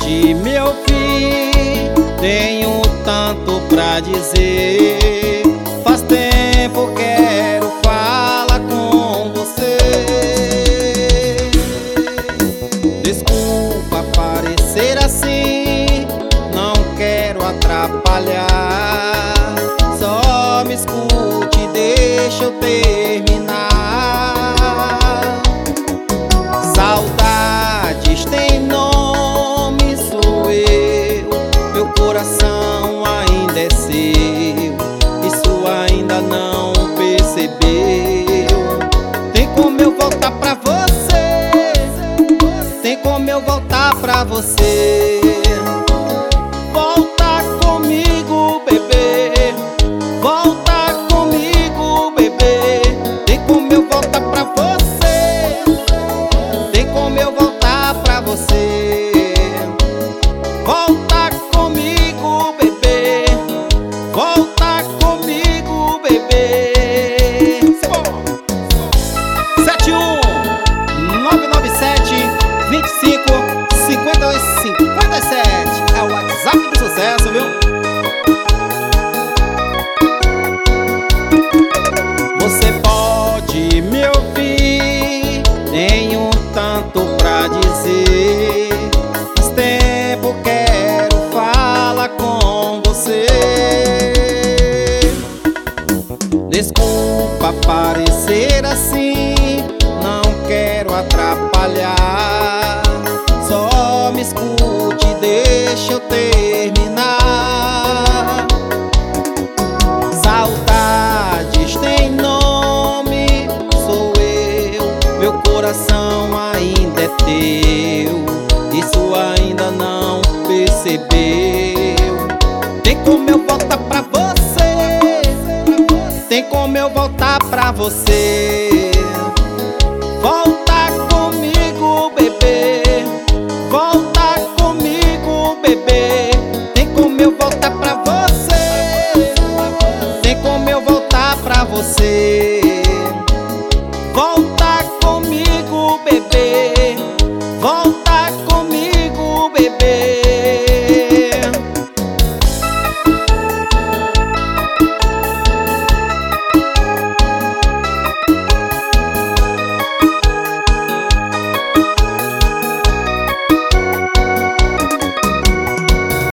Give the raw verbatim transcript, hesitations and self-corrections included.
pode me ouvir? Tenho tanto pra dizer. Faz tempo quero falar com você. Desculpa parecer assim, não quero atrapalhar. Só me escute, deixa eu terminar. Saudades tem nome, sou eu. Meu coração ainda é seu, isso ainda não percebeu. Tem como eu voltar pra você, tem como eu voltar pra você. Volta comigo, bebê, volta comigo, bebê. Tem como eu voltar pra você, tem como eu voltar pra você. Volta comigo, bebê, volta comigo, bebê. sete um nove nove sete, vinte e cinco, cinquenta e dois, cinquenta e sete é o WhatsApp do sucesso, viu? Você pode me ouvir, tenho tanto pra dizer. Faz tempo quero falar com você. Desculpa parecer assim, não quero atrapalhar. Só me escute, deixa eu terminar. Saudades tem nome, sou eu. Meu coração ainda é teu, isso ainda não percebeu. Tem como eu voltar pra você, tem como eu voltar pra você.